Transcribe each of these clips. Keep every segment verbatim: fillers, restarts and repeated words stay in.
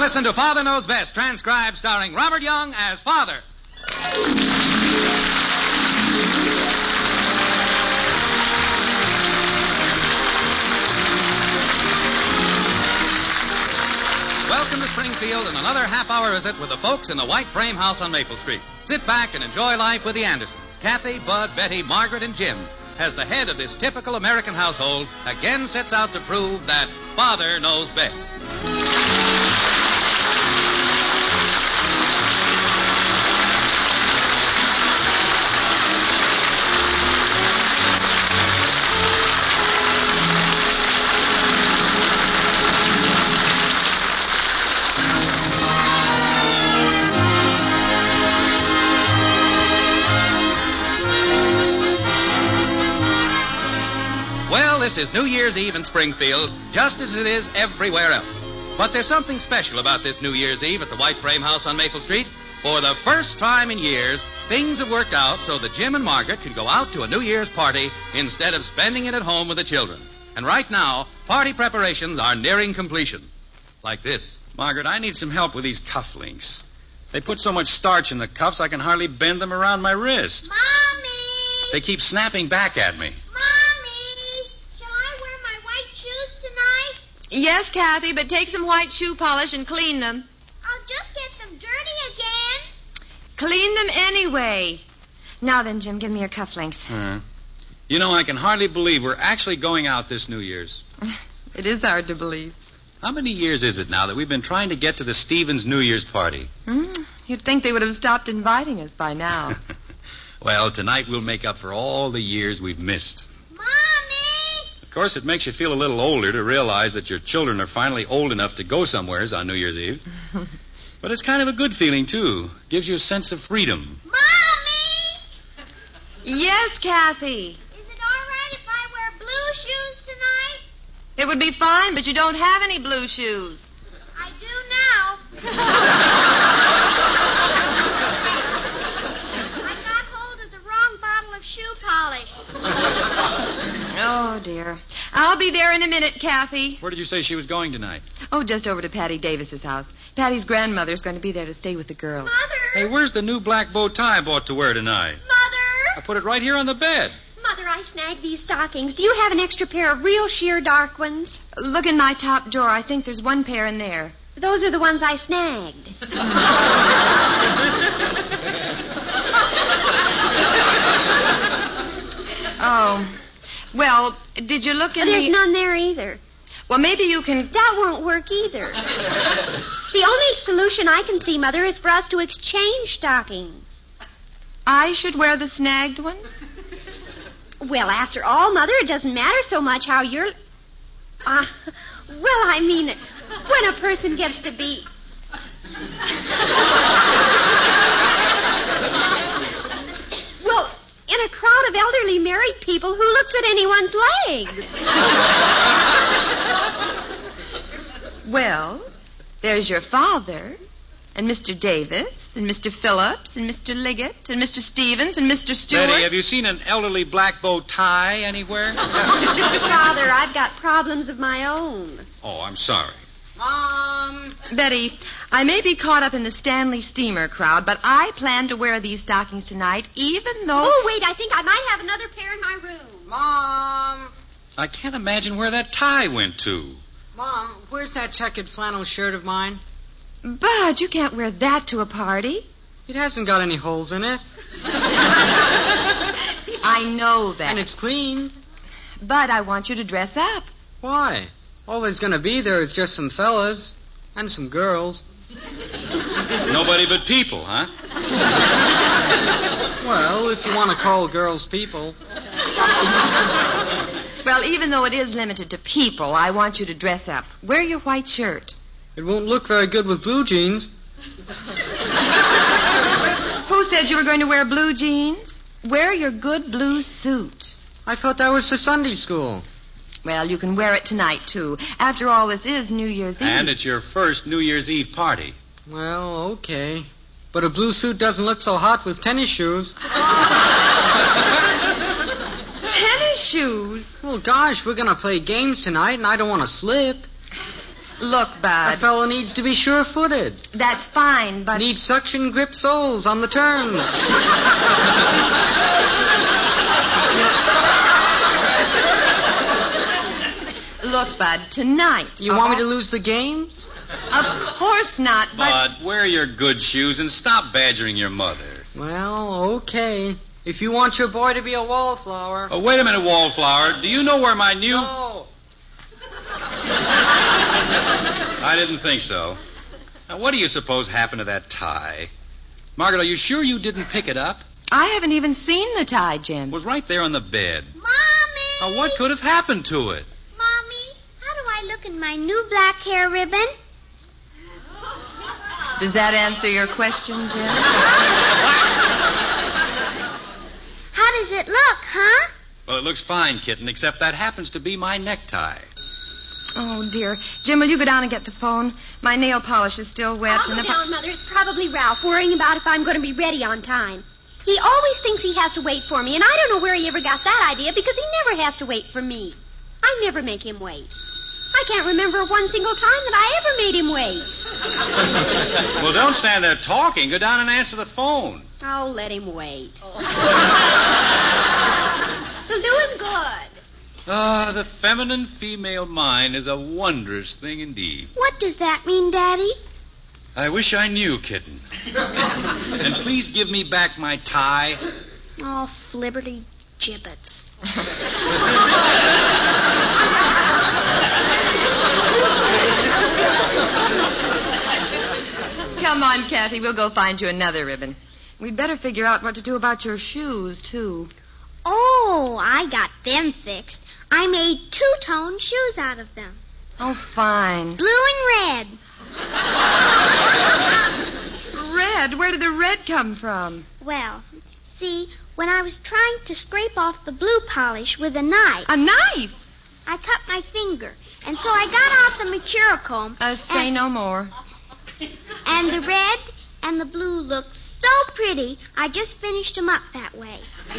listen to Father Knows Best, transcribed starring Robert Young as Father. Welcome to Springfield and another half-hour visit with the folks in the white frame house on Maple Street. Sit back and enjoy life with the Andersons. Kathy, Bud, Betty, Margaret, and Jim, as the head of this typical American household, again sets out to prove that Father knows best. This is New Year's Eve in Springfield, just as it is everywhere else. But there's something special about this New Year's Eve at the White Frame House on Maple Street. For the first time in years, things have worked out so that Jim and Margaret can go out to a New Year's party instead of spending it at home with the children. And right now, party preparations are nearing completion. Like this. Margaret, I need some help with these cufflinks. They put so much starch in the cuffs, I can hardly bend them around my wrist. Mommy! They keep snapping back at me. Yes, Kathy, but take some white shoe polish and clean them. I'll just get them dirty again. Clean them anyway. Now then, Jim, give me your cufflinks. Uh, you know, I can hardly believe we're actually going out this New Year's. It is hard to believe. How many years is it now that we've been trying to get to the Stevens New Year's party? Mm, you'd think they would have stopped inviting us by now. Well, tonight we'll make up for all the years we've missed. Of course, it makes you feel a little older to realize that your children are finally old enough to go somewheres on New Year's Eve. But it's kind of a good feeling, too. Gives you a sense of freedom. Mommy! Yes, Kathy? Is it all right if I wear blue shoes tonight? It would be fine, but you don't have any blue shoes. I do now. I got hold of the wrong bottle of shoe polish. Oh, dear. I'll be there in a minute, Kathy. Where did you say she was going tonight? Oh, just over to Patty Davis's house. Patty's grandmother's going to be there to stay with the girls. Mother! Hey, where's the new black bow tie I bought to wear tonight? Mother! I put it right here on the bed. Mother, I snagged these stockings. Do you have an extra pair of real sheer dark ones? Look in my top drawer. I think there's one pair in there. Those are the ones I snagged. Oh. Well, did you look in There's the... none there either. Well, maybe you can... That won't work either. The only solution I can see, Mother, is for us to exchange stockings. I should wear the snagged ones? Well, after all, Mother, it doesn't matter so much how you're... Uh, well, I mean, when a person gets to be... Well... in a crowd of elderly married people, who looks at anyone's legs? Well, there's your father, and Mister Davis, and Mister Phillips, and Mister Liggett, and Mister Stevens, and Mister Stewart. Betty, have you seen an elderly black bow tie anywhere? Father, I've got problems of my own. Oh, I'm sorry. Mom. Betty, I may be caught up in the Stanley Steamer crowd, but I plan to wear these stockings tonight, even though... Oh, wait, I think I might have another pair in my room. Mom! I can't imagine where that tie went to. Mom, where's that checkered flannel shirt of mine? Bud, you can't wear that to a party. It hasn't got any holes in it. I know that. And it's clean. But I want you to dress up. Why? All there's going to be there is just some fellas and some girls. Nobody but people, huh? Well, if you want to call girls people. Well, even though it is limited to people, I want you to dress up. Wear your white shirt. It won't look very good with blue jeans. Who said you were going to wear blue jeans? Wear your good blue suit. I thought that was for Sunday school. Well, you can wear it tonight, too. After all, this is New Year's Eve. And it's your first New Year's Eve party. Well, okay. But a blue suit doesn't look so hot with tennis shoes. Tennis shoes? Well, gosh, we're going to play games tonight, and I don't want to slip. Look, Bud. A fellow needs to be sure-footed. That's fine, but... Needs suction grip soles on the turns. Look, Bud, tonight... You want me to lose the games? Of course not, but... Bud, wear your good shoes and stop badgering your mother. Well, okay. If you want your boy to be a wallflower... Oh, wait a minute, Wallflower. Do you know where my new... No. I didn't think so. Now, what do you suppose happened to that tie? Margaret, are you sure you didn't pick it up? I haven't even seen the tie, Jim. It was right there on the bed. Mommy! Now, what could have happened to it? Mommy, how do I look in my new black hair ribbon? Does that answer your question, Jim? How does it look, huh? Well, it looks fine, kitten, except that happens to be my necktie. Oh, dear. Jim, will you go down and get the phone? My nail polish is still wet. I'll and go if down, I... Mother. It's probably Ralph worrying about if I'm going to be ready on time. He always thinks he has to wait for me, and I don't know where he ever got that idea because he never has to wait for me. I never make him wait. I can't remember one single time that I ever made him wait. Well, don't stand there talking. Go down and answer the phone. Oh, let him wait. He'll do him good. Ah, the feminine female mind is a wondrous thing indeed. What does that mean, Daddy? I wish I knew, kitten. And please give me back my tie. Oh, flibberty gibbets. Come on, Kathy. We'll go find you another ribbon. We'd better figure out what to do about your shoes, too. Oh, I got them fixed. I made two-tone shoes out of them. Oh, fine. Blue and red. Red? Where did the red come from? Well, see, when I was trying to scrape off the blue polish with a knife... A knife? I cut my finger, and so I got out the Mercurochrome... Uh, say and, no more. And the red and the blue looked so pretty, I just finished them up that way.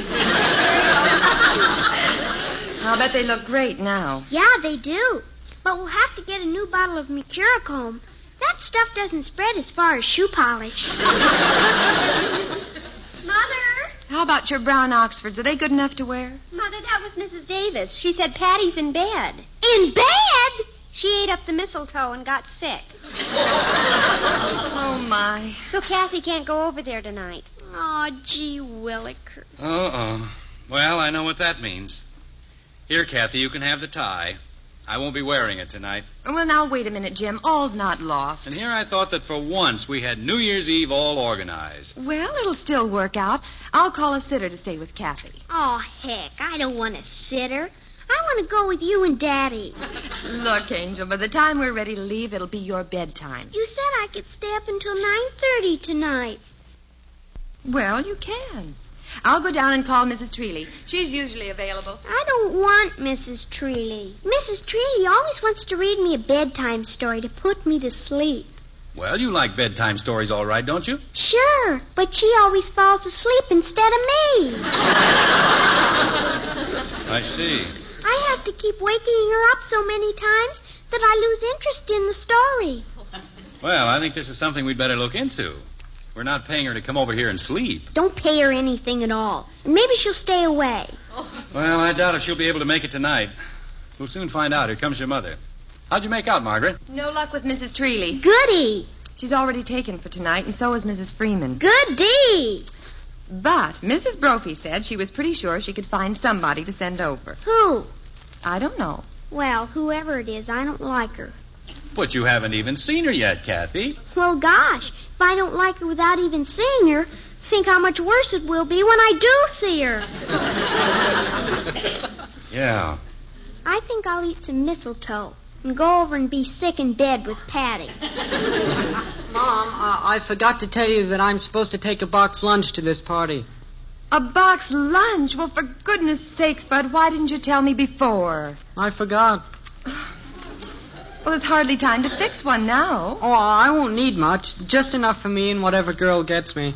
I'll bet they look great now. Yeah, they do. But we'll have to get a new bottle of Mercurochrome. That stuff doesn't spread as far as shoe polish. Mother? How about your brown Oxfords? Are they good enough to wear? Mother, that was Missus Davis. She said Patty's in bed. In bed? She ate up the mistletoe and got sick. Oh, my. So Kathy can't go over there tonight. Oh, gee willikers. Uh-oh. Well, I know what that means. Here, Kathy, you can have the tie. I won't be wearing it tonight. Well, now, wait a minute, Jim. All's not lost. And here I thought that for once we had New Year's Eve all organized. Well, it'll still work out. I'll call a sitter to stay with Kathy. Oh, heck, I don't want a sitter. I want to go with you and Daddy. Look, Angel, by the time we're ready to leave, it'll be your bedtime. You said I could stay up until nine thirty tonight. Well, you can. I'll go down and call Missus Treeley. She's usually available. I don't want Missus Treeley. Missus Treeley always wants to read me a bedtime story to put me to sleep. Well, you like bedtime stories all right, don't you? Sure, but she always falls asleep instead of me. I see. I have to keep waking her up so many times that I lose interest in the story. Well, I think this is something we'd better look into. We're not paying her to come over here and sleep. Don't pay her anything at all. And maybe she'll stay away. Well, I doubt if she'll be able to make it tonight. We'll soon find out. Here comes your mother. How'd you make out, Margaret? No luck with Missus Treeley. Goody. She's already taken for tonight, and so is Missus Freeman. Goody. But Missus Brophy said she was pretty sure she could find somebody to send over. Who? I don't know. Well, whoever it is, I don't like her. But you haven't even seen her yet, Kathy. Well, gosh, if I don't like her without even seeing her, think how much worse it will be when I do see her. Yeah. I think I'll eat some mistletoe and go over and be sick in bed with Patty. Mom, uh, I forgot to tell you that I'm supposed to take a box lunch to this party. A box lunch? Well, for goodness sakes, Bud, why didn't you tell me before? I forgot. Well, it's hardly time to fix one now. Oh, I won't need much. Just enough for me and whatever girl gets me.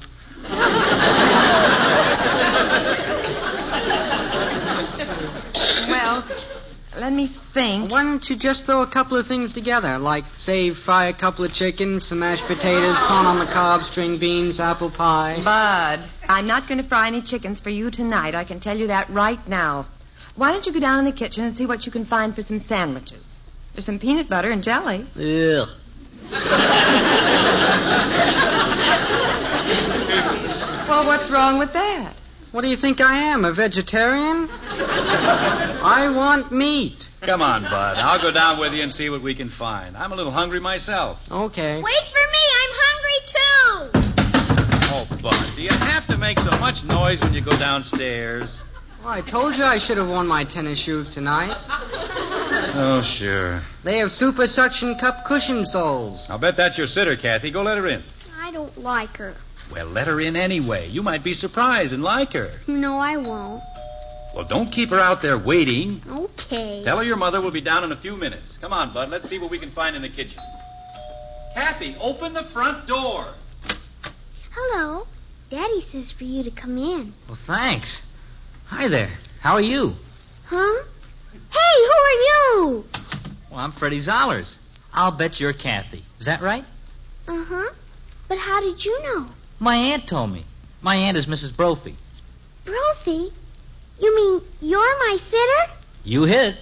Well, let's Let me think. Why don't you just throw a couple of things together? Like, say, fry a couple of chickens, some mashed potatoes, corn on the cob, string beans, apple pie. Bud, I'm not going to fry any chickens for you tonight. I can tell you that right now. Why don't you go down in the kitchen and see what you can find for some sandwiches? There's some peanut butter and jelly. Ugh. Well, what's wrong with that? What do you think I am, a vegetarian? I want meat. Come on, Bud. I'll go down with you and see what we can find. I'm a little hungry myself. Okay. Wait for me. I'm hungry, too. Oh, Bud, do you have to make so much noise when you go downstairs? Well, I told you I should have worn my tennis shoes tonight. Oh, sure. They have super suction cup cushion soles. I'll bet that's your sitter, Kathy. Go let her in. I don't like her. Well, let her in anyway. You might be surprised and like her. No, I won't. Well, don't keep her out there waiting. Okay. Tell her your mother will be down in a few minutes. Come on, Bud. Let's see what we can find in the kitchen. Kathy, open the front door. Hello. Daddy says for you to come in. Well, thanks. Hi there. How are you? Huh? Hey, who are you? Well, I'm Freddie Zollers. I'll bet you're Kathy. Is that right? Uh-huh. But how did you know? My aunt told me. My aunt is Missus Brophy. Brophy? You mean you're my sitter? You hit it.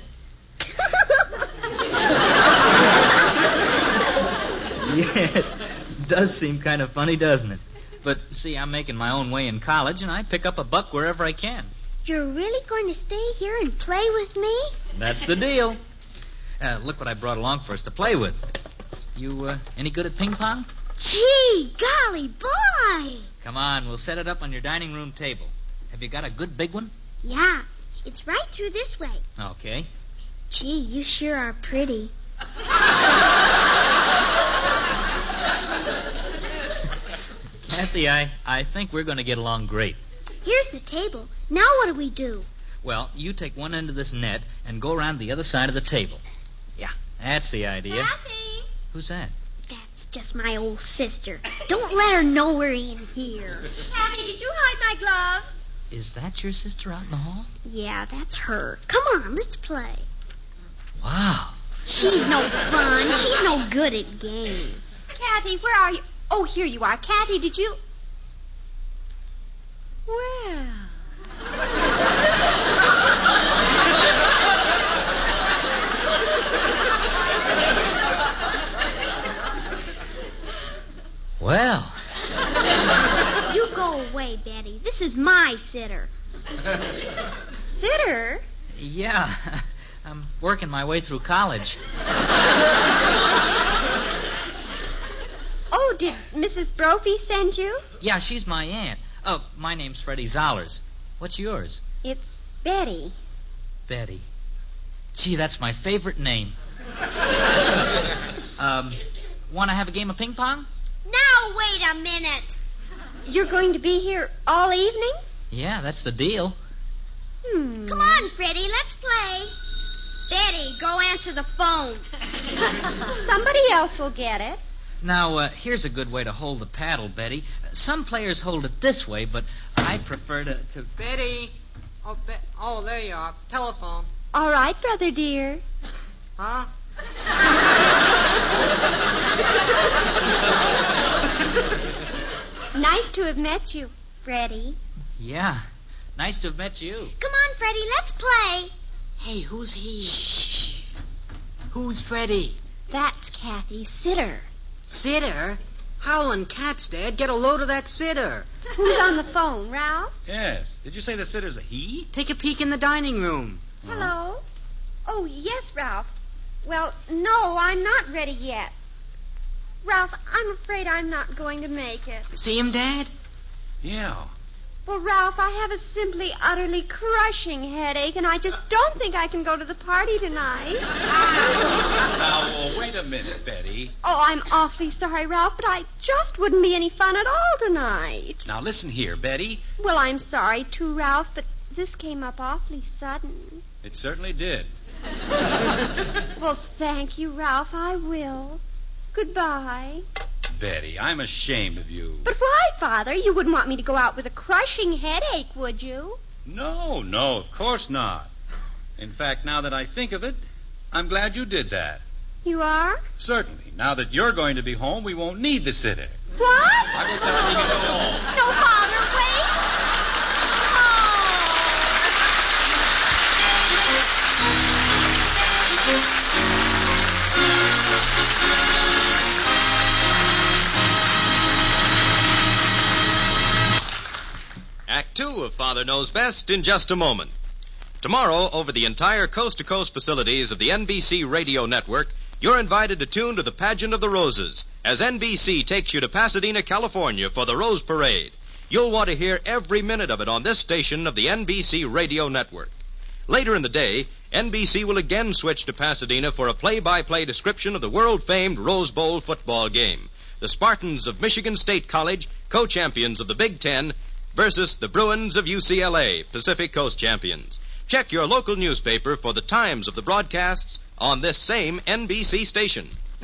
Yeah, it does seem kind of funny, doesn't it? But, see, I'm making my own way in college, and I pick up a buck wherever I can. You're really going to stay here and play with me? That's the deal. Uh, look what I brought along for us to play with. You, uh, any good at ping pong? Gee, golly, boy! Come on, we'll set it up on your dining room table. Have you got a good big one? Yeah, it's right through this way. Okay. Gee, you sure are pretty. Kathy, I, I think we're going to get along great. Here's the table. Now what do we do? Well, you take one end of this net and go around the other side of the table. Yeah, that's the idea. Kathy! Who's that? That's just my old sister. Don't let her know we're in here. Kathy, did you hide my gloves? Is that your sister out in the hall? Yeah, that's her. Come on, let's play. Wow. She's no fun. She's no good at games. Kathy, where are you? Oh, here you are. Kathy, did you... Well... Well. You go away, Betty. This is my sitter. Sitter? Yeah, I'm working my way through college. Oh, did Missus Brophy send you? Yeah, she's my aunt. Oh, my name's Freddie Zollers. What's yours? It's Betty. Betty. Gee, that's my favorite name. um, want to have a game of ping pong? Now, wait a minute. You're going to be here all evening? Yeah, that's the deal. Hmm. Come on, Freddie, let's play. Betty, go answer the phone. Somebody else will get it. Now, uh, here's a good way to hold the paddle, Betty. Some players hold it this way, but I prefer to... to... Betty. Oh, Be- oh, there you are. Telephone. All right, brother dear. Huh? Nice to have met you, Freddie. Yeah, nice to have met you. Come on, Freddie, let's play. Hey, who's he? Shh. Who's Freddie? That's Kathy's sitter. Sitter? Howlin' cats, Dad. Get a load of that sitter. Who's on the phone, Ralph? Yes. Did you say the sitter's a he? Take a peek in the dining room. Hello? Oh, yes, Ralph. Well, no, I'm not ready yet. Ralph, I'm afraid I'm not going to make it. See him, Dad? Yeah. Well, Ralph, I have a simply, utterly crushing headache, and I just don't think I can go to the party tonight. Now, well, wait a minute, Betty. Oh, I'm awfully sorry, Ralph, but I just wouldn't be any fun at all tonight. Now, listen here, Betty. Well, I'm sorry, too, Ralph, but this came up awfully sudden. It certainly did. Well, thank you, Ralph. I will. Goodbye. Betty, I'm ashamed of you. But why, Father? You wouldn't want me to go out with a crushing headache, would you? No, no, of course not. In fact, now that I think of it, I'm glad you did that. You are? Certainly. Now that you're going to be home, we won't need the sitter. What? I will tell her to go home. No, Father, wait. Act two of Father Knows Best in just a moment. Tomorrow, over the entire coast-to-coast facilities of the N B C radio network, you're invited to tune to the Pageant of the Roses as N B C takes you to Pasadena, California for the Rose Parade. You'll want to hear every minute of it on this station of the N B C radio network. Later in the day, N B C will again switch to Pasadena for a play-by-play description of the world-famed Rose Bowl football game. The Spartans of Michigan State College, co-champions of the Big Ten, versus the Bruins of U C L A, Pacific Coast champions. Check your local newspaper for the times of the broadcasts on this same N B C station.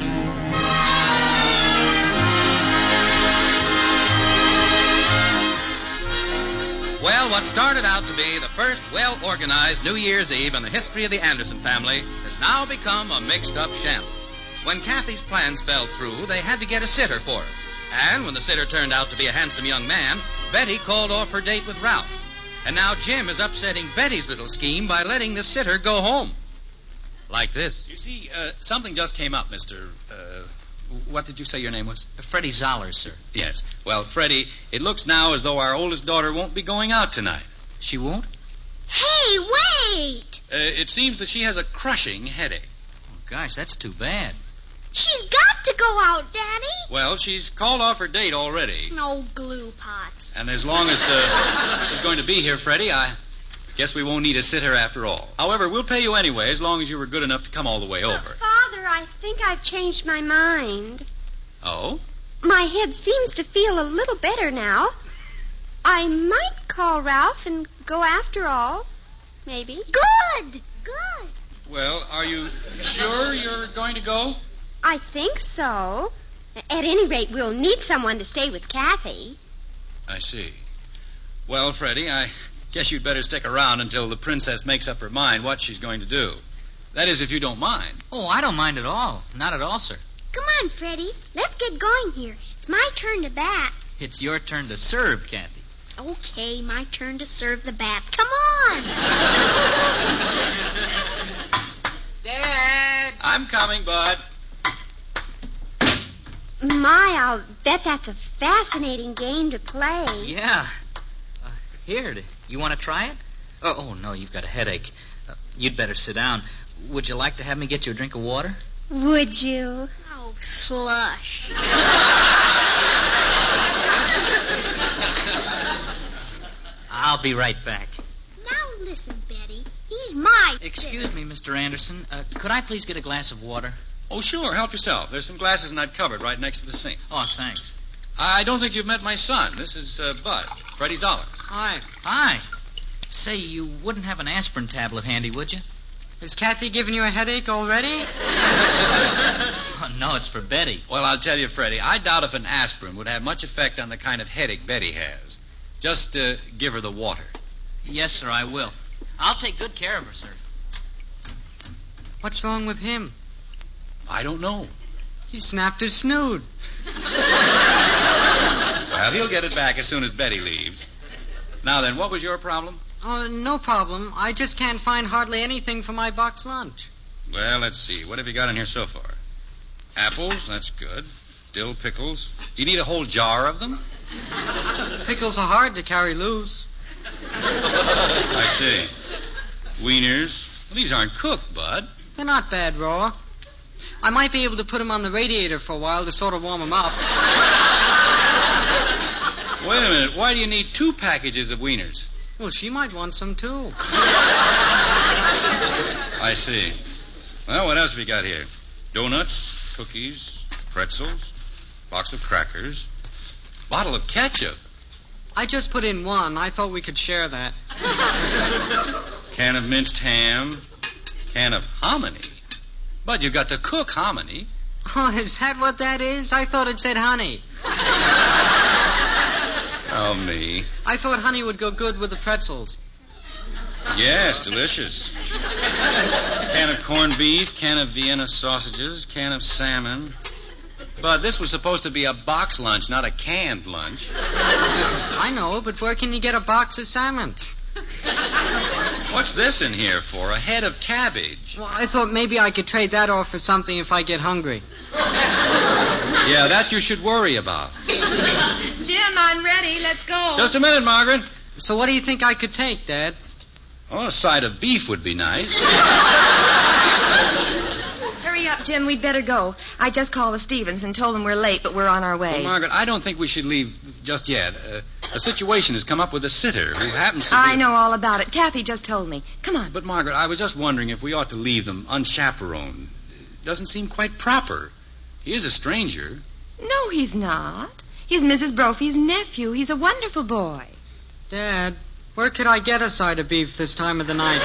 Well, what started out to be the first well-organized New Year's Eve in the history of the Anderson family has now become a mixed-up shambles. When Kathy's plans fell through, they had to get a sitter for her. And when the sitter turned out to be a handsome young man, Betty called off her date with Ralph. And now Jim is upsetting Betty's little scheme by letting the sitter go home. Like this. You see, uh, something just came up, Mister Uh, what did you say your name was? Freddie Zollers, sir. Yes. Well, Freddie, it looks now as though our oldest daughter won't be going out tonight. She won't? Hey, wait! Uh, it seems that she has a crushing headache. Oh, gosh, that's too bad. She's got to go out, Daddy. Well, she's called off her date already. No glue pots. And as long as uh, she's going to be here, Freddie, I guess we won't need a sitter after all. However, we'll pay you anyway as long as you were good enough to come all the way over. Father, I think I've changed my mind. Oh? My head seems to feel a little better now. I might call Ralph and go after all. Maybe. Good! Good! Well, are you sure you're going to go? I think so. At any rate, we'll need someone to stay with Kathy. I see. Well, Freddie, I guess you'd better stick around until the princess makes up her mind what she's going to do. That is, if you don't mind. Oh, I don't mind at all. Not at all, sir. Come on, Freddie. Let's get going here. It's my turn to bat. It's your turn to serve, Kathy. Okay, my turn to serve the bat. Come on! Dad! I'm coming, Bud. My, I'll bet that's a fascinating game to play. Yeah. Uh, here, you want to try it? Oh, oh, no, you've got a headache. Uh, you'd better sit down. Would you like to have me get you a drink of water? Would you? Oh, slush. I'll be right back. Now listen, Betty. He's my Excuse sitter. me, Mister Anderson. Uh, could I please get a glass of water? Oh, sure. Help yourself. There's some glasses in that cupboard right next to the sink. Oh, thanks. I don't think you've met my son. This is uh, Bud, Freddie Zoller. Hi. Hi. Say, you wouldn't have an aspirin tablet handy, would you? Has Kathy given you a headache already? Oh, no, it's for Betty. Well, I'll tell you, Freddie, I doubt if an aspirin would have much effect on the kind of headache Betty has. Just uh, give her the water. Yes, sir, I will. I'll take good care of her, sir. What's wrong with him? I don't know. He snapped his snoot. Well, he'll get it back as soon as Betty leaves. Now then, what was your problem? Oh, no problem. I just can't find hardly anything for my box lunch. Well, let's see. What have you got in here so far? Apples, that's good. Dill pickles. You need a whole jar of them? Pickles are hard to carry loose. I see. Wieners. Well, these aren't cooked, Bud. They're not bad raw. I might be able to put them on the radiator for a while to sort of warm them up. Wait a minute. Why do you need two packages of wieners? Well, she might want some, too. I see. Well, what else have we got here? Donuts, cookies, pretzels, box of crackers, bottle of ketchup. I just put in one. I thought we could share that. Can of minced ham, can of hominy. But you got to cook hominy. Oh, is that what that is? I thought it said honey. Oh, me. I thought honey would go good with the pretzels. Yes, delicious. Can of corned beef, can of Vienna sausages, can of salmon. But this was supposed to be a box lunch, not a canned lunch. I know, but where can you get a box of salmon? What's this in here for? A head of cabbage. Well, I thought maybe I could trade that off for something if I get hungry. Yeah, that you should worry about. Jim, I'm ready. Let's go. Just a minute, Margaret. So what do you think I could take, Dad? Oh, a side of beef would be nice. Hurry up, Jim. We'd better go. I just called the Stevens and told them we're late, but we're on our way. Well, Margaret, I don't think we should leave just yet. Uh, a situation has come up with a sitter who happens to be... I know all about it. Kathy just told me. Come on. But, Margaret, I was just wondering if we ought to leave them unchaperoned. It doesn't seem quite proper. He is a stranger. No, he's not. He's Missus Brophy's nephew. He's a wonderful boy. Dad, where could I get a side of beef this time of the night?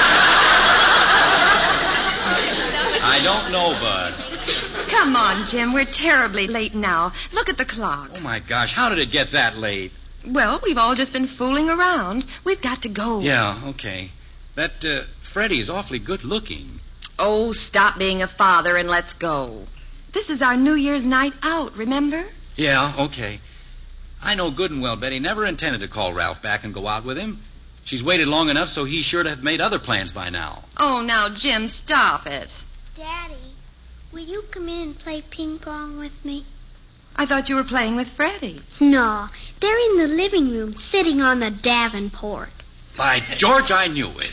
I don't know, Bud. Come on, Jim. We're terribly late now. Look at the clock. Oh, my gosh. How did it get that late? Well, we've all just been fooling around. We've got to go. Yeah, okay. That uh, Freddie is awfully good looking. Oh, stop being a father and let's go. This is our New Year's night out, remember? Yeah, okay. I know good and well Betty never intended to call Ralph back and go out with him. She's waited long enough so he's sure to have made other plans by now. Oh, now, Jim, stop it. Daddy, will you come in and play ping pong with me? I thought you were playing with Freddie. No, they're in the living room, sitting on the Davenport. By George, I knew it.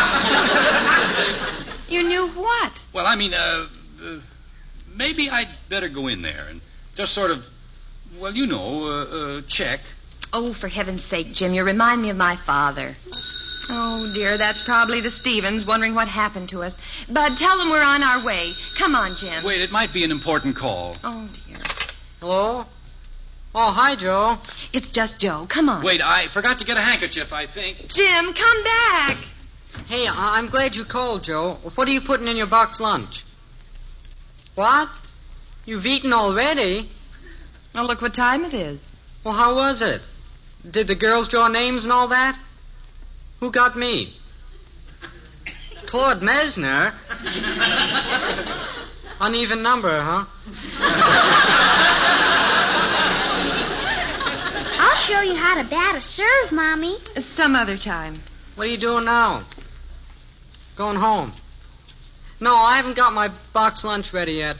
You knew what? Well, I mean, uh, uh, maybe I'd better go in there and just sort of, well, you know, uh, uh, check. Oh, for heaven's sake, Jim, you remind me of my father. Oh, dear, that's probably the Stevens wondering what happened to us. Bud, tell them we're on our way. Come on, Jim. Wait, it might be an important call. Oh, dear. Hello? Oh, hi, Joe. It's just Joe. Come on. Wait, I forgot to get a handkerchief, I think. Jim, come back. Hey, I- I'm glad you called, Joe. What are you putting in your box lunch? What? You've eaten already? Oh, look what time it is. Well, how was it? Did the girls draw names and all that? Who got me? Claude Mesner? Uneven number, huh? I'll show you how to bat a serve, Mommy. Some other time. What are you doing now? Going home. No, I haven't got my box lunch ready yet.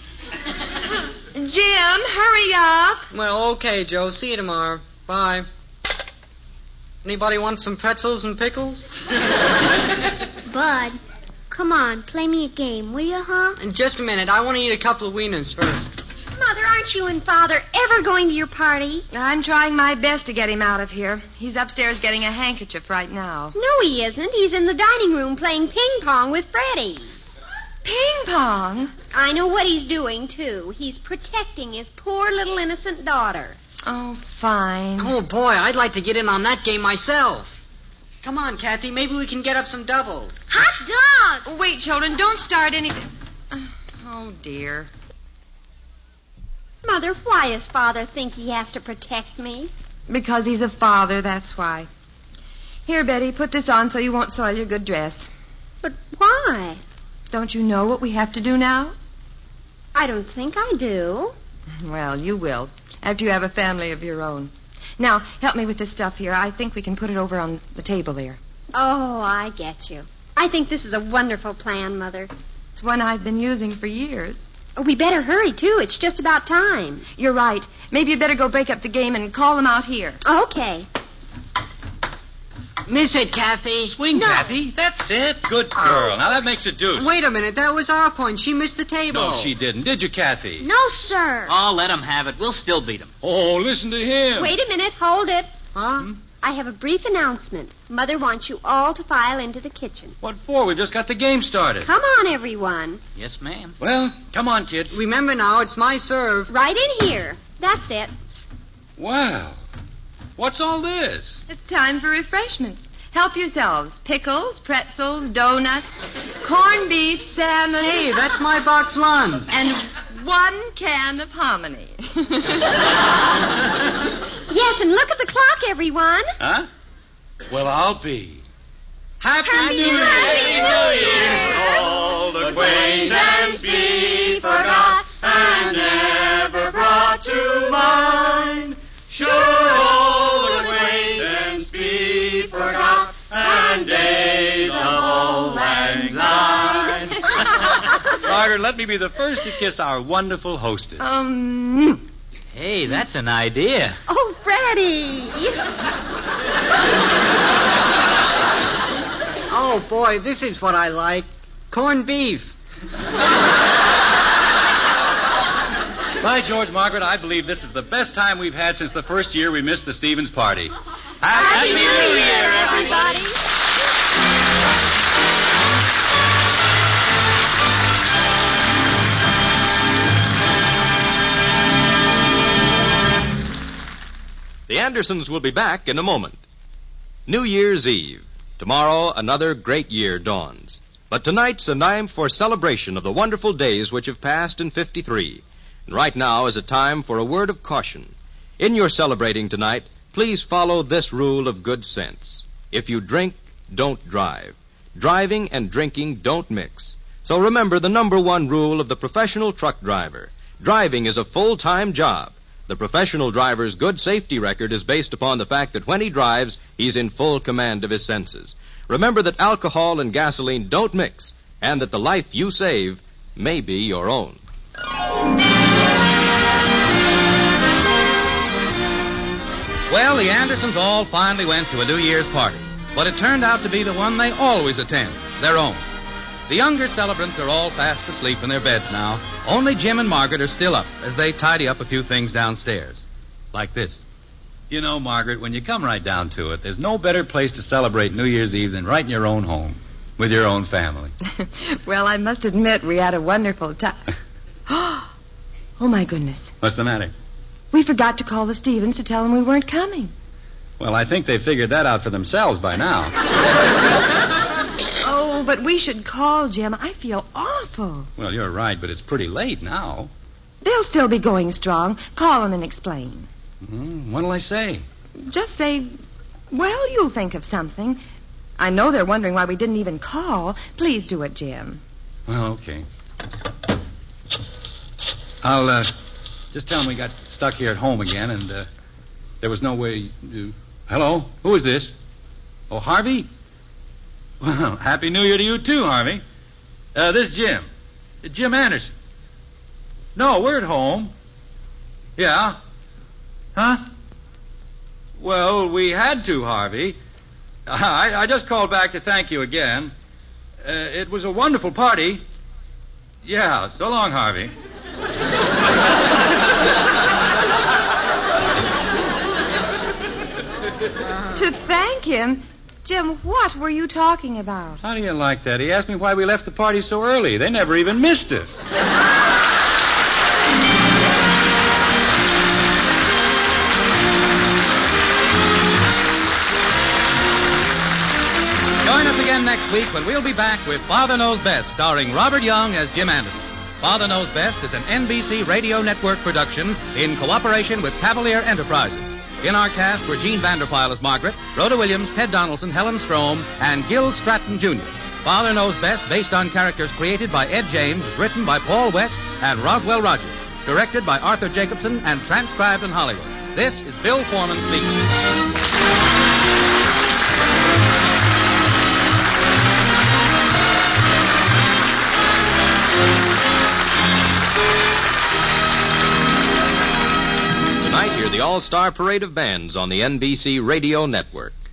Jim, hurry up. Well, okay, Joe. See you tomorrow. Bye. Anybody want some pretzels and pickles? Bud, come on, play me a game, will you, huh? In just a minute. I want to eat a couple of wieners first. Mother, aren't you and Father ever going to your party? I'm trying my best to get him out of here. He's upstairs getting a handkerchief right now. No, he isn't. He's in the dining room playing ping pong with Freddie. Ping pong? I know what he's doing, too. He's protecting his poor little innocent daughter. Oh, fine. Oh, boy, I'd like to get in on that game myself. Come on, Kathy. Maybe we can get up some doubles. Hot dog! Wait, children, don't start anything. Oh, dear. Mother, why does Father think he has to protect me? Because he's a father, that's why. Here, Betty, put this on so you won't soil your good dress. But why? Don't you know what we have to do now? I don't think I do. Well, you will, after you have a family of your own. Now, help me with this stuff here. I think we can put it over on the table there. Oh, I get you. I think this is a wonderful plan, Mother. It's one I've been using for years. Oh, we better hurry, too. It's just about time. You're right. Maybe you better go break up the game and call them out here. Okay. Miss it, Kathy. Swing, No. Kathy. That's it. Good girl. Now that makes a deuce. Wait a minute. That was our point. She missed the table. No, she didn't. Did you, Kathy? No, sir. Oh, let him have it. We'll still beat him. Oh, listen to him. Wait a minute. Hold it. Huh? I have a brief announcement. Mother wants you all to file into the kitchen. What for? We've just got the game started. Come on, everyone. Yes, ma'am. Well, come on, kids. Remember now, it's my serve. Right in here. That's it. Well, what's all this? It's time for refreshments. Help yourselves. Pickles, pretzels, donuts, corned beef, salmon. Hey, that's my box lunch. And one can of hominy. Yes, and look at the clock, everyone. Huh? Well, I'll be. Happy, Happy New Year! Happy New Year! All the acquaintance be forgot and never brought to mind. Sure, all acquaintance be forgot and days of old lang syne. Margaret, let me be the first to kiss our wonderful hostess. Um. Hey, that's an idea. Oh, Freddie. Oh, boy, this is what I like. Corned beef. By George, Margaret, I believe this is the best time we've had since the first year we missed the Stevens party. Happy, Happy New Year, Year everybody. The Andersons will be back in a moment. New Year's Eve. Tomorrow, another great year dawns. But tonight's a time for celebration of the wonderful days which have passed in fifty-three. And right now is a time for a word of caution. In your celebrating tonight, please follow this rule of good sense. If you drink, don't drive. Driving and drinking don't mix. So remember the number one rule of the professional truck driver. Driving is a full-time job. The professional driver's good safety record is based upon the fact that when he drives, he's in full command of his senses. Remember that alcohol and gasoline don't mix, and that the life you save may be your own. Well, the Andersons all finally went to a New Year's party, but it turned out to be the one they always attend, their own. The younger celebrants are all fast asleep in their beds now. Only Jim and Margaret are still up as they tidy up a few things downstairs. Like this. You know, Margaret, when you come right down to it, there's no better place to celebrate New Year's Eve than right in your own home, with your own family. Well, I must admit we had a wonderful time. Oh, my goodness. What's the matter? We forgot to call the Stevens to tell them we weren't coming. Well, I think they figured that out for themselves by now. Oh, but we should call, Jim. I feel awful. Well, you're right, but it's pretty late now. They'll still be going strong. Call them and explain. Mm, what'll I say? Just say, well, you'll think of something. I know they're wondering why we didn't even call. Please do it, Jim. Well, okay. I'll uh, just tell them we got stuck here at home again, and uh, there was no way to... Hello? Who is this? Oh, Harvey? Well, Happy New Year to you, too, Harvey. Uh, this is Jim. Jim Anderson. No, we're at home. Yeah. Huh? Well, we had to, Harvey. I, I just called back to thank you again. Uh, it was a wonderful party. Yeah, so long, Harvey. To thank him? Jim, what were you talking about? How do you like that? He asked me why we left the party so early. They never even missed us. Join us again next week when we'll be back with Father Knows Best, starring Robert Young as Jim Anderson. Father Knows Best is an N B C Radio Network production in cooperation with Cavalier Enterprises. In our cast were Gene Vanderpyle as Margaret, Rhoda Williams, Ted Donaldson, Helen Strome, and Gil Stratton, Junior Father Knows Best, based on characters created by Ed James, written by Paul West and Roswell Rogers, directed by Arthur Jacobson, and transcribed in Hollywood. This is Bill Foreman speaking. Tonight, hear the All-Star Parade of Bands on the N B C Radio Network.